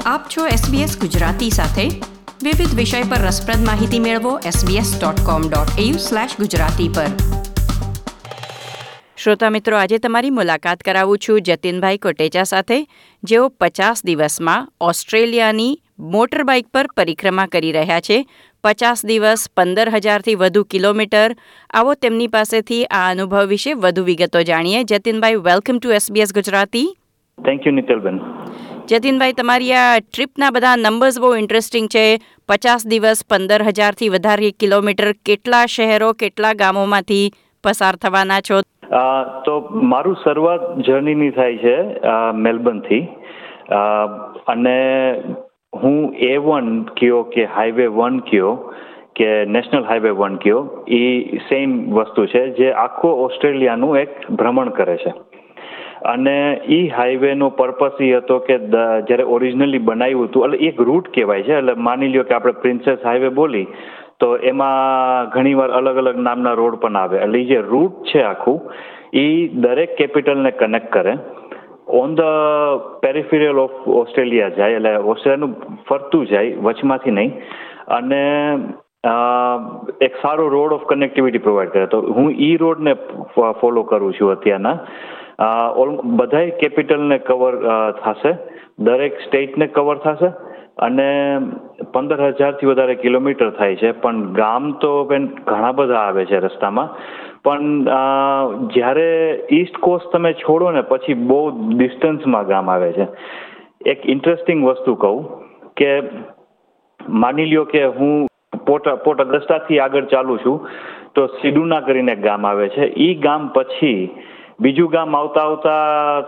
આપ છો SBS ગુજરાતી સાથે. વિવિધ વિષય પર રસપ્રદ માહિતી મેળવો sbs.com.au/gujarati પર. શ્રોતા મિત્રો, આજે તમારી મુલાકાત કરાવું છું જતીનભાઈ કોટેચા સાથે, જેઓ 50 દિવસમાં ઓસ્ટ્રેલિયાની મોટરબાઇક પર પરિક્રમા કરી રહ્યા છે. 50 દિવસ, 15,000થી વધુ કિલોમીટર. આવો તેમની પાસેથી આ અનુભવ વિશે વધુ વિગતો જાણીએ. Jatinbhai, welcome to SBS Gujarati. Thank you Nitalben. Jatinbhai, તમારી આ ટ્રીપના બધા નંબર્સ બહુ ઇન્ટરેસ્ટિંગ છે. 50 દિવસ, 15,000થી વધારે કિલોમીટર. કેટલા શહેરો, કેટલા ગામોમાંથી પસાર થવાના છો? તો મારું શરૂઆત જર્નીની થાય છે મેલબર્નથી, અને હું A1 કયો કે હાઈવે 1 કયો કે નેશનલ હાઈવે 1 કયો, એ સેમ વસ્તુ છે જે આખો ઓસ્ટ્રેલિયાનું એક ભ્રમણ કરે છે. અને એ હાઈવેનો પર્પસ એ હતો કે જ્યારે ઓરિજિનલી બનાવ્યું હતું, એટલે એક રૂટ કહેવાય છે. એટલે માની લ્યો કે આપણે પ્રિન્સેસ હાઈવે બોલી તો એમાં ઘણીવાર અલગ અલગ નામના રોડ પણ આવે. એટલે એ જે રૂટ છે આખું, એ દરેક કેપિટલને કનેક્ટ કરે. On the peripheral of Australia જાય, એટલે ઓસ્ટ્રેલિયાનું ફરતું જાય, વચમાંથી નહીં. અને એક સારો રોડ ઓફ કનેક્ટિવિટી પ્રોવાઈડ કરે. તો હું ઈ રોડને ફોલો કરું છું અત્યારના. બધાય કેપિટલને કવર થશે, દરેક સ્ટેટને કવર થશે, અને 15,000થી વધારે કિલોમીટર થાય છે. પણ ગામ તો ઘણા બધા આવે છે રસ્તામાં. પણ જ્યારે ઈસ્ટ કોસ્ટ તમે છોડો ને પછી બહુ ડિસ્ટન્સમાં ગામ આવે છે. એક ઇન્ટરેસ્ટિંગ વસ્તુ કહું કે માની લ્યો કે હું પોર્ટ અગસ્ટાથી આગળ ચાલું છું, તો સિડુના કરીને ગામ આવે છે. એ ગામ પછી બીજું ગામ આવતા આવતા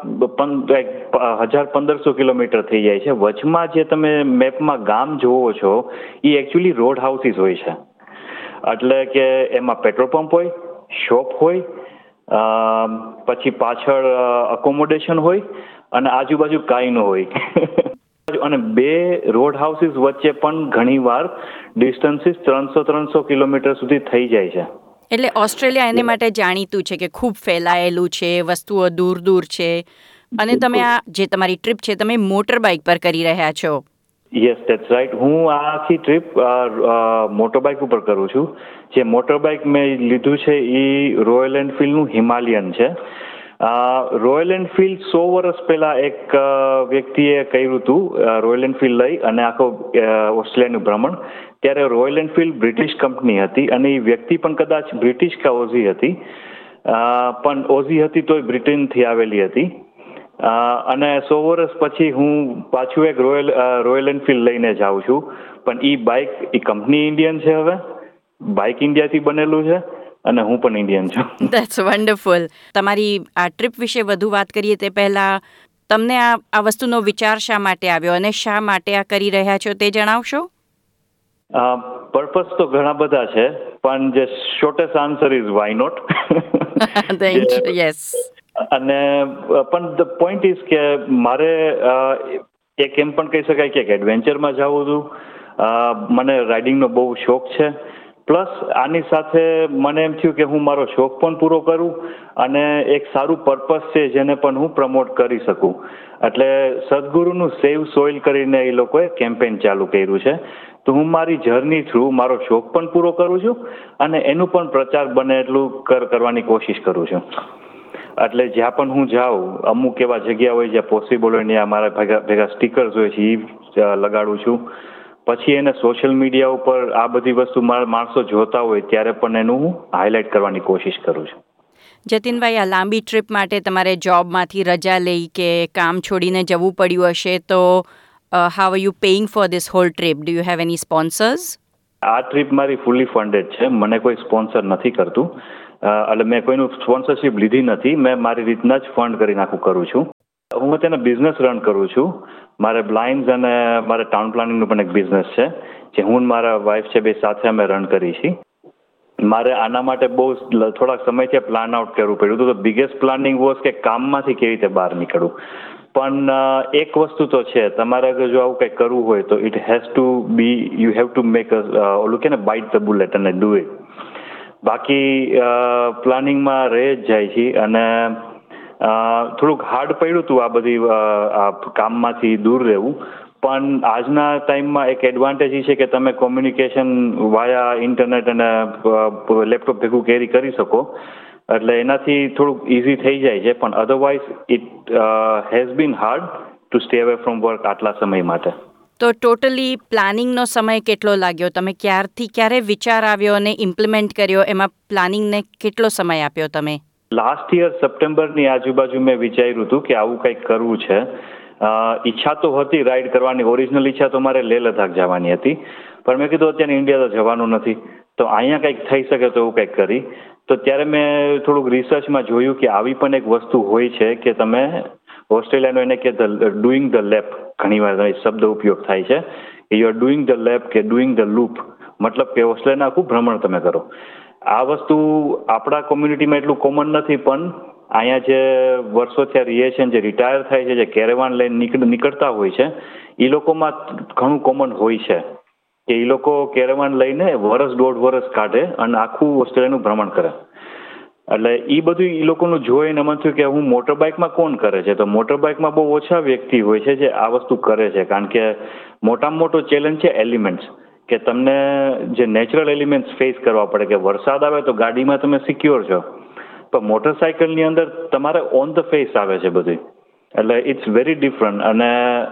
1,500 કિલોમીટર થઈ જાય છે. વચમાં જે તમે મેપમાં ગામ જોવો છો એ એકચ્યુઅલી રોડ હાઉસીસ હોય છે. એટલે કે એમાં પેટ્રોલ પંપ હોય, શોપ હોય, પછી પાછળ અકોમોડેશન હોય, અને આજુબાજુ કાંઈ ન હોય. અને બે રોડ હાઉસીસ વચ્ચે પણ ઘણીવાર ડિસ્ટન્સીસ 300 કિલોમીટર સુધી થઈ જાય છે. એટલે ઓસ્ટ્રેલિયા એને માટે જાણીતું છે કે ખૂબ ફેલાયેલું છે, વસ્તુઓ દૂર દૂર છે. અને તમે આ જે તમારી ટ્રીપ છે, તમે મોટર બાઇક પર કરી રહ્યા છો? Yes, that's right. હું આ આખી ટ્રીપ મોટર બાઇક ઉપર કરું છું. જે મોટર બાઇક મેં લીધું છે એ રોયલ એનફિલ્ડનું હિમાલયન છે. રોયલ એનફિલ્ડ 100 વર્ષ પહેલા એક વ્યક્તિએ કર્યું હતું, રોયલ એનફિલ્ડ લઈ અને આખો ઓસ્ટ્રેલિયાનું ભ્રમણ. ત્યારે રોયલ એનફિલ્ડ બ્રિટિશ કંપની હતી, અને એ વ્યક્તિ પણ કદાચ બ્રિટિશ કે ઓઝી હતી, પણ ઓઝી હતી તોય બ્રિટનથી આવેલી હતી. અને 100 વર્ષ પછી હું પાછું એક રોયલ એનફિલ્ડ લઈને જાઉં છું. પણ એ બાઇક, એ કંપની ઇન્ડિયન છે, હવે બાઇક ઇન્ડિયાથી બનેલું છે, અને હું પણ ઇન્ડિયન છું. That's wonderful. તમારી આ ટ્રીપ વિશે વધુ વાત કરીએ તે પહેલા તમને આ વસ્તુનો વિચાર શા માટે આવ્યો અને શા માટે આ કરી રહ્યા છો તે જણાવશો? પર્પસ તો ઘણા બધા છે, પણ જે shortest answer is why not. Yes. અને પણ ધ પોઈન્ટ ઇઝ કે મારે એક એમ પણ કહી શકાય કે એડવેન્ચરમાં જવું હતું. મને રાઇડિંગનો બહુ શોખ છે. પ્લસ આની સાથે મને એમ થયું કે હું મારો શોખ પણ પૂરો કરું, અને એક સારું પર્પસ છે જેને પણ હું પ્રમોટ કરી શકું. એટલે સદગુરુનું સેવ સોઇલ કરીને એ લોકોએ કેમ્પેઇન ચાલુ કર્યું છે. તો હું મારી જર્ની થ્રુ મારો શોખ પણ પૂરો કરું છું, અને એનું પણ પ્રચાર બને એટલું કરવાની કોશિશ કરું છું. એટલે જ્યાં પણ હું જાઉં, અમુક એવા જગ્યા હોય જ્યાં પોસિબલ હોય ત્યાં મારા ભેગા સ્ટીકર્સ હોય છે, એ લગાડું છું. પછી એને સોશિયલ મીડિયા ઉપર આ બધી વસ્તુ માણસો જોતા હોય ત્યારે પણ એનું હું હાઇલાઇટ કરવાની કોશિશ કરું છું. જતીનભાઈ, આ લાંબી ટ્રીપ માટે તમારે જોબમાંથી રજા લઈ કે કામ છોડીને જવું પડ્યું હશે, તો how are you paying for this whole trip? Do you have any sponsors? આ ટ્રીપ મારી ફૂલી ફંડેડ છે. મને કોઈ સ્પોન્સર નથી કરતું. એટલે મેં કોઈનું સ્પોન્સરશિપ લીધી નથી. મેં મારી રીતના જ ફંડ કરીને આખું કરું છું. હું અત્યારે બિઝનેસ રન કરું છું. મારે બ્લાઇન્ડ્સ અને મારે ટાઉન પ્લાનિંગનું પણ એક બિઝનેસ છે, જે હું મારા વાઇફ છે, બે સાથે અમે રન કરી છીએ. મારે આના માટે બહુ થોડાક સમયથી પ્લાન આઉટ કરવું પડ્યું હતું. તો બિગેસ્ટ પ્લાનિંગ વોઝ કે કામમાંથી કેવી રીતે બહાર નીકળવું. પણ એક વસ્તુ તો છે, તમારે અગર જો આવું કંઈક કરવું હોય તો it has to be, you have to make ઓલું કે ને બાઇટ ધ બુલેટ અને ડુ ઇટ. બાકી પ્લાનિંગમાં રહી જ જાય છે. અને થોડુંક હાર્ડ પડ્યું હતું આ બધી કામમાંથી દૂર રહેવું. પણ આજના ટાઈમમાં એક એડવાન્ટેજ એ છે કે તમે કોમ્યુનિકેશન વાયા ઇન્ટરનેટ અને લેપટોપ ભેગું કેરી કરી શકો, એટલે એનાથી થોડુંક ઇઝી થઈ જાય છે. પણ otherwise it has been hard to stay away from work આટલા સમય માટે. તો ટોટલી પ્લાનિંગનો સમય કેટલો લાગ્યો? તમે ક્યારે વિચાર આવ્યો અને ઇમ્પ્લિમેન્ટ કર્યો? એમાં પ્લાનિંગને કેટલો સમય આપ્યો તમે? લાસ્ટ યર સપ્ટેમ્બરની આજુબાજુ મેં વિચાર્યું હતું કે આવું કંઈક કરવું છે. ઈચ્છા તો હતી રાઇડ કરવાની, ઓરિજિનલ ઈચ્છા તો મારે લેહ લદ્દાખ જવાની હતી, પણ મેં કીધું અત્યારે ઇન્ડિયા તો જવાનું નથી, તો અહીંયા કંઈક થઈ શકે તો એવું કંઈક કરી. તો ત્યારે મેં થોડુંક રિસર્ચમાં જોયું કે આવી પણ એક વસ્તુ હોય છે કે તમે ઓસ્ટ્રેલિયાનો એને કે ડુઈંગ ધ લેપ, ઘણીવાર શબ્દ ઉપયોગ થાય છે કે you are doing the lap કે ડુઈંગ ધ લૂપ, મતલબ કે ઓસ્ટ્રેલિયાના આખું ભ્રમણ તમે કરો. આ વસ્તુ આપણા કોમ્યુનિટીમાં એટલું કોમન નથી, પણ અહીંયા જે વર્ષો થયા રહીએ છે, જે રિટાયર થાય છે, જે કેરેવાન લઈને નીકળતા હોય છે, એ લોકોમાં ઘણું કોમન હોય છે કે એ લોકો કેરેવાન લઈને વર્ષ 1.5 વર્ષ કાઢે અને આખું ઓસ્ટ્રેલિયાનું ભ્રમણ કરે. એટલે એ બધું એ લોકોનું જોઈને મન થયું કે હું મોટરબાઇકમાં કોણ કરે છે, તો મોટરબાઇકમાં બહુ ઓછા વ્યક્તિ હોય છે જે આ વસ્તુ કરે છે, કારણ કે મોટામાં મોટો ચેલેન્જ છે એલિમેન્ટ્સ, કે તમને જે નેચરલ એલિમેન્ટ્સ ફેસ કરવા પડે, કે વરસાદ આવે તો ગાડીમાં તમે સિક્યોર છો, પણ મોટરસાઇકલની અંદર તમારે ઓન ધ ફેસ આવે છે બધું, એટલે ઇટ્સ વેરી ડિફરન્ટ. અને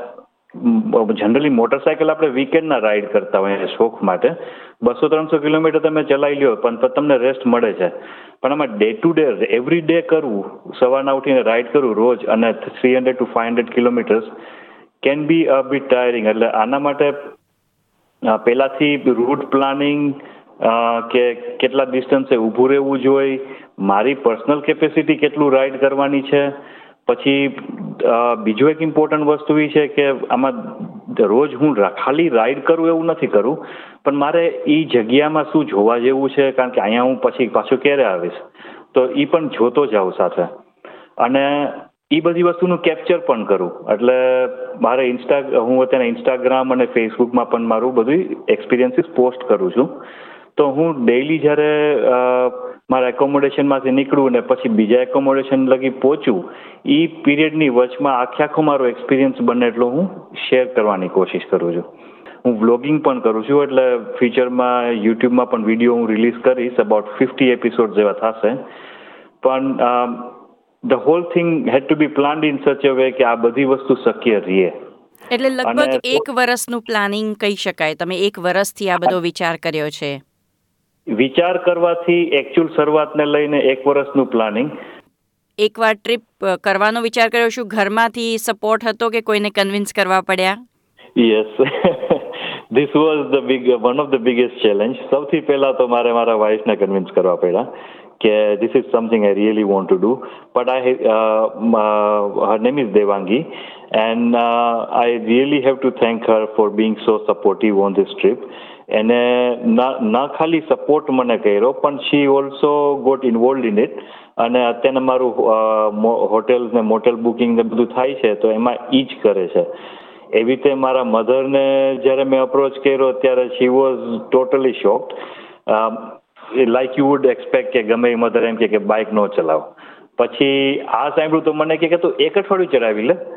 જનરલી મોટરસાઇકલ આપણે વીકેન્ડના રાઇડ કરતા હોઈએ શોખ માટે, 200-300 કિલોમીટર તમે ચલાવી લ્યો પણ તમને રેસ્ટ મળે છે. પણ આમાં day to day every day કરવું, સવારના ઉઠીને રાઇડ કરવું રોજ, અને 300 to 500 kilometres can be a bit tiring. એટલે આના માટે પહેલાંથી રૂટ પ્લાનિંગ, કે કેટલા ડિસ્ટન્સે ઊભું રહેવું જોઈએ, મારી પર્સનલ કેપેસિટી કેટલું રાઇડ કરવાની છે. પછી બીજું એક ઇમ્પોર્ટન્ટ વસ્તુ એ છે કે આમાં રોજ હું ખાલી રાઇડ કરું એવું નથી કરવું, પણ મારે એ જગ્યામાં શું જોવા જેવું છે, કારણ કે અહીંયા હું પછી પાછું ક્યારે આવીશ, તો એ પણ જોતો જાઉં સાથે, અને એ બધી વસ્તુનું કેપ્ચર પણ કરું. એટલે મારે હું અત્યારે ઇન્સ્ટાગ્રામ અને ફેસબુકમાં પણ મારું બધું એક્સપિરિયન્સીસ પોસ્ટ કરું છું. તો હું ડેઇલી જ્યારે મારા એકોમોડેશનમાંથી નીકળું ને પછી બીજા એકોમોડેશન લગી પહોંચું, એ પીરિયડની વચમાં આખો મારો એક્સપિરિયન્સ બને એટલો હું શેર કરવાની કોશિશ કરું છું. હું વ્લોગિંગ પણ કરું છું, એટલે ફ્યુચરમાં યુટ્યુબમાં પણ વિડીયો હું રિલીઝ કરીશ, અબાઉટ 50 એપિસોડ જેવા થશે. પણ the whole thing had to be planned in such a way કે આ બધી વસ્તુ શક્ય રહે. એટલે લગભગ 1 વર્ષનું પ્લાનિંગ કહી શકાય. તમે 1 વર્ષથી આ બધો વિચાર કર્યો છે? વિચાર કરવાથી એકચ્યુઅલ શરૂઆતને લઈને 1 વર્ષનું પ્લાનિંગ. એકવાર ટ્રીપ કરવાનો વિચાર કર્યો, શું ઘરમાંથી સપોર્ટ હતો કે કોઈને કન્વિન્સ કરવા પડ્યા? Yes, this was one of the biggest challenge. સૌથી પહેલા તો મારા વાઇફને કન્વિન્સ કરવા પડ્યા કે this is something I really want to do, but her name is Devangi, and I really have to thank her for being so supportive on this trip. એને ના ખાલી સપોર્ટ મને કર્યો, પણ she also got involved in it. અને અત્યારે મારું hotels ને મોટેલ બુકિંગ ને બધું થાય છે તો એમાં એ જ કરે છે. એવી રીતે મારા મધરને જ્યારે મેં અપ્રોચ કર્યો ત્યારે she was totally shocked. Like you would expect કે ગમે એ મધર એમ કે બાઇક ન ચલાવો. પછી આ સાંભળ્યું તો મને કે તું 1 અઠવાડિયું ચલાવી લે,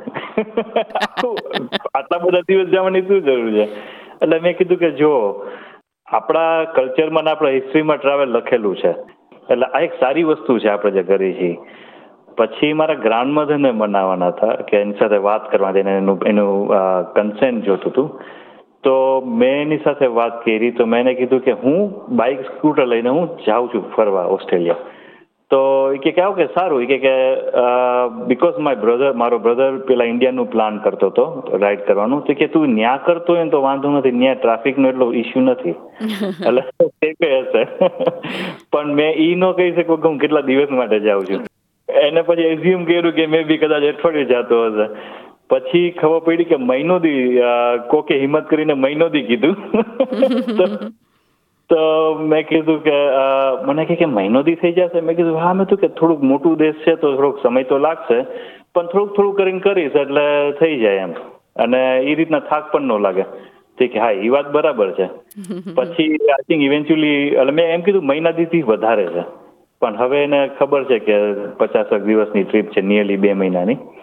આટલા બધા દિવસ જવાની શું જરૂર છે. એટલે મેં કીધું કે જો આપણા કલ્ચરમાં ને આપણા હિસ્ટ્રીમાં ટ્રાવેલ લખેલું છે, એટલે આ એક સારી વસ્તુ છે આપણે જે કરી છીએ. પછી મારા ગ્રાન્ડમધરને મનાવવાના હતા કે એની સાથે વાત કરવા દે, એનું કન્સેન્ટ જોતું હતું. તો મેં એની સાથે વાત કરી, તો મેં એને કીધું કે હું બાઇક સ્કૂટર લઈને હું જાઉં છું ફરવા ઓસ્ટ્રેલિયા. તો એ કે ઓકે સારું, એ કે બિકોઝ મારો બ્રધર પેલા ઇન્ડિયાનું પ્લાન કરતો હતો રાઇડ કરવાનું, તો કે તું ન્યા કરતો હોય ને તો વાંધો નથી, ન્યા ટ્રાફિકનો એટલો ઇસ્યુ નથી, એટલે તે કહે હશે. પણ મેં એ ન કહી શકું કે હું કેટલા દિવસ માટે જાઉં છું. એને પછી એઝ્યુમ કર્યું કે મેં બી કદાચ અઠવાડિયે જતો હશે. પછી ખબર પડી કે મહિનો દી કોકે હિંમત કરીને મહિનો દી કીધું. તો મેં કીધું કે મને કે મહિનો દી થઈ જશે. મેં કીધું હા. મેં તો કે થોડુંક મોટું દેશ છે તો થોડોક સમય તો લાગશે, પણ થોડું કરીને કરીશ એટલે થઈ જાય એમ, અને એ રીતના થાક પણ ન લાગે. ઠીક, હા એ વાત બરાબર છે. પછી આઈ થિંક ઇવેન્ચ્યુઅલી એટલે મેં એમ કીધું મહિના દીથી વધારે છે, પણ હવે એને ખબર છે કે 50 દિવસની ટ્રીપ છે, નિયરલી 2 મહિનાની.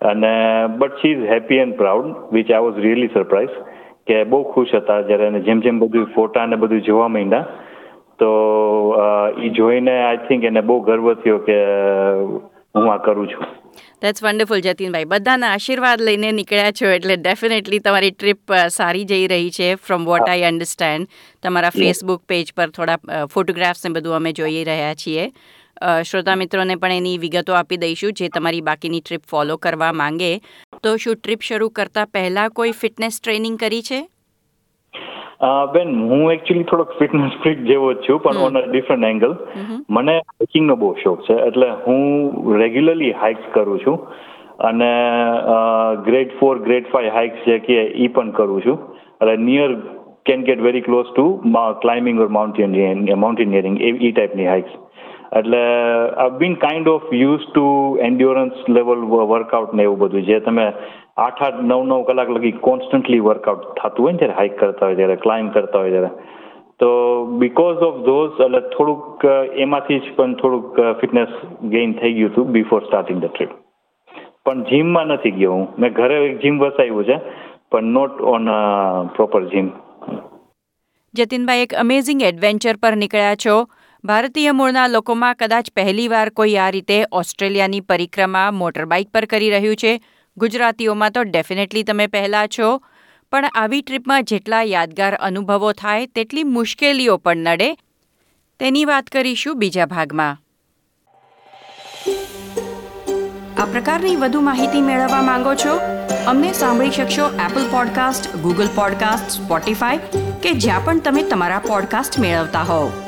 અને but she is happy and proud, which I was really surprise, કે બહુ ખુશ હતા જ્યારે જેમ જેમ બધું ફોટા ને બધું જોવા માંડ્યા, તો એ જોઈને આઈ થિંક એને બહુ ગર્વ થયો કે હું આ કરું છું. That's wonderful Jatinbhai. બધાના આશીર્વાદ લઈને નીકળ્યા છો એટલે ડેફિનેટલી તમારી ટ્રીપ સારી જઈ રહી છે ફ્રોમ વોટ આઈ અન્ડરસ્ટેન્ડ. તમારા ફેસબુક પેજ પર થોડા ફોટોગ્રાફ્સ ને બધું અમે જોઈ રહ્યા છીએ. શ્રોતા મિત્રોને પણ એની વિગતો આપી દઈશું જે તમારી બાકીની ટ્રીપ ફોલો કરવા માંગે. તો શું ટ્રીપ શરૂ કરતા પહેલાં કોઈ ફિટનેસ ટ્રેનિંગ કરી છે? બેન, હું એકચ્યુઅલી થોડોક ફિટનેસ ફ્રીક જેવો જ છું, પણ ઓન અ ડિફરન્ટ એંગલ. મને હાઇકિંગનો બહુ શોખ છે, એટલે હું રેગ્યુલરલી હાઇક્સ કરું છું અને ગ્રેડ 4 ગ્રેડ 5 હાઇક્સ જે કે એ પણ કરું છું. એટલે near can get very close to climbing or mountaineering એ ટાઈપની હાઇક્સ. એટલે I been kind of use to endurance level workout ને એવું બધું, જે તમે 8-9 કલાક લગી કોન્સ્ટન્ટલી વર્કઆઉટ થતું હોય ને ત્યારે હાઇક કરતા હોય ત્યારે, ક્લાઇમ્બ કરતા હોય ત્યારે. તો બીકોઝ ઓફ ધોઝ એટલે થોડુંક એમાંથી જ પણ થોડુંક ફિટનેસ ગેઇન થઈ ગયું હતું બિફોર સ્ટાર્ટિંગ ધ ટ્રીપ. પણ જીમમાં નથી ગયો હું. મેં ઘરે એક જીમ વસાવ્યું છે, પણ not on proper gym. Jatinbhai, એક અમેઝિંગ એડવેન્ચર પર નીકળ્યા છો. ભારતીય મૂળના લોકોમાં કદાચ પહેલીવાર કોઈ આ રીતે ઓસ્ટ્રેલિયાની પરિક્રમા મોટર બાઇક પર કરી રહ્યું છે. ગુજરાતીઓમાં તો ડેફિનેટલી તમે પહેલાં છો, પણ આવી ટ્રીપમાં જેટલા યાદગાર અનુભવો થાય તેટલી મુશ્કેલીઓ પણ નડે. તેની વાત કરીશું બીજા ભાગમાં. આ પ્રકારની વધુ માહિતી મેળવવા માંગો છો? અમને સાંભળી શકશો Apple podcast, Google podcast, Spotify કે જ્યાં પણ તમે તમારા પોડકાસ્ટ મેળવતા હોવ.